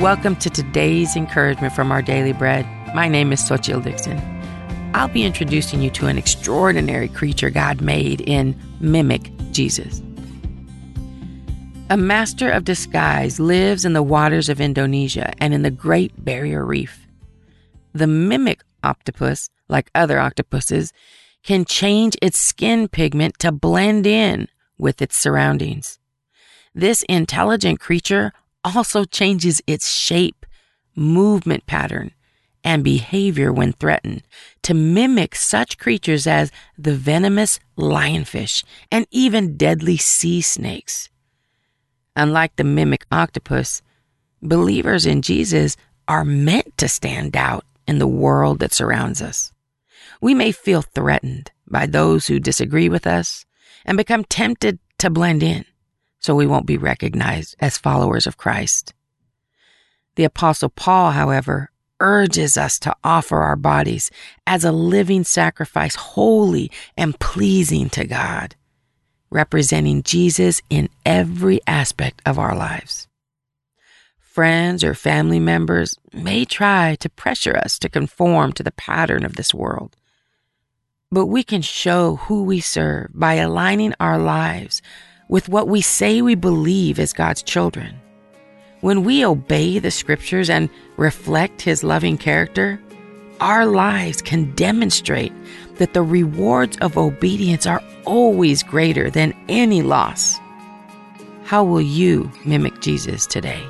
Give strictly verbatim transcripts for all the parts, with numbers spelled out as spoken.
Welcome to today's encouragement from Our Daily Bread. My name is Xochitl Dixon. I'll be introducing you to an extraordinary creature God made in Mimic Jesus. A master of disguise lives in the waters of Indonesia and in the Great Barrier Reef. The mimic octopus, like other octopuses, can change its skin pigment to blend in with its surroundings. This intelligent creature also changes its shape, movement pattern, and behavior when threatened to mimic such creatures as the venomous lionfish and even deadly sea snakes. Unlike the mimic octopus, believers in Jesus are meant to stand out in the world that surrounds us. We may feel threatened by those who disagree with us and become tempted to blend in, so we won't be recognized as followers of Christ. The Apostle Paul, however, urges us to offer our bodies as a living sacrifice, holy and pleasing to God, representing Jesus in every aspect of our lives. Friends or family members may try to pressure us to conform to the pattern of this world, but we can show who we serve by aligning our lives with what we say we believe as God's children. When we obey the scriptures and reflect His loving character, our lives can demonstrate that the rewards of obedience are always greater than any loss. How will you mimic Jesus today?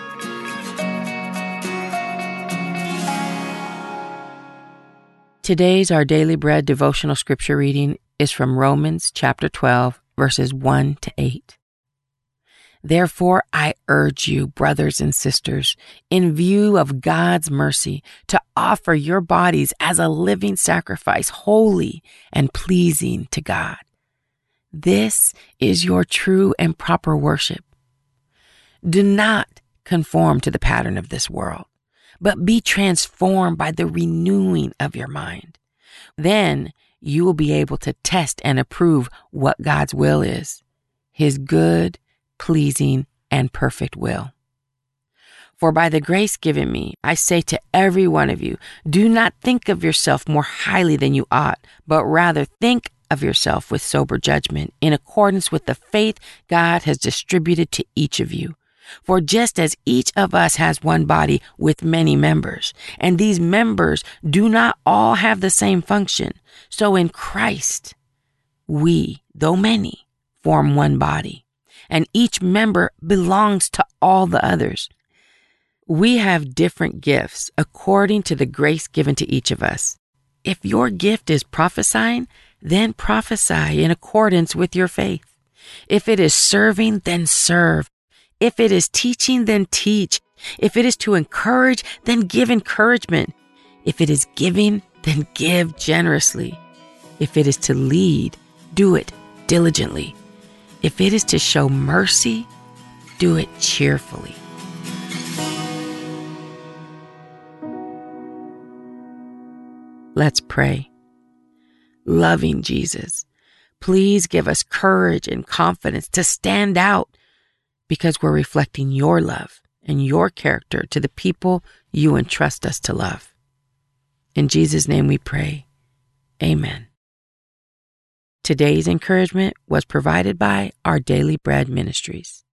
Today's Our Daily Bread devotional scripture reading is from Romans chapter twelve, verses one to eight. Therefore, I urge you, brothers and sisters, in view of God's mercy, to offer your bodies as a living sacrifice, holy and pleasing to God. This is your true and proper worship. Do not conform to the pattern of this world, but be transformed by the renewing of your mind. Then you will be able to test and approve what God's will is, His good, pleasing, and perfect will. For by the grace given me, I say to every one of you, do not think of yourself more highly than you ought, but rather think of yourself with sober judgment in accordance with the faith God has distributed to each of you. For just as each of us has one body with many members, and these members do not all have the same function, so in Christ, we, though many, form one body, and each member belongs to all the others. We have different gifts according to the grace given to each of us. If your gift is prophesying, then prophesy in accordance with your faith. If it is serving, then serve. If it is teaching, then teach. If it is to encourage, then give encouragement. If it is giving, then give generously. If it is to lead, do it diligently. If it is to show mercy, do it cheerfully. Let's pray. Loving Jesus, please give us courage and confidence to stand out because we're reflecting your love and your character to the people you entrust us to love. In Jesus' name we pray. Amen. Today's encouragement was provided by Our Daily Bread Ministries.